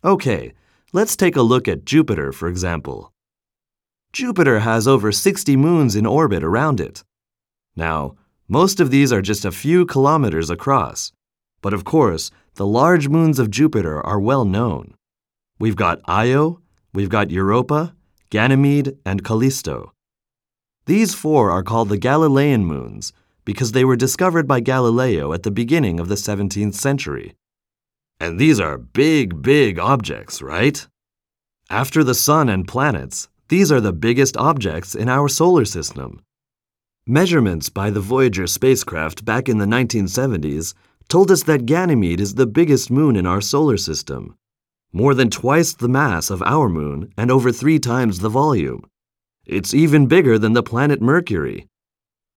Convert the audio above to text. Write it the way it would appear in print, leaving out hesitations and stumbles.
Okay, let's take a look at Jupiter, for example. Jupiter has over 60 moons in orbit around it. Now, most of these are just a few kilometers across. But of course, the large moons of Jupiter are well known. We've got Io, we've got Europa, Ganymede, and Callisto. These four are called the Galilean moons because they were discovered by Galileo at the beginning of the 17th century. And these are big, big objects, right? After the Sun and planets, these are the biggest objects in our solar system. Measurements by the Voyager spacecraft back in the 1970s told us that Ganymede is the biggest moon in our solar system, more than twice the mass of our moon and over 3 times the volume. It's even bigger than the planet Mercury.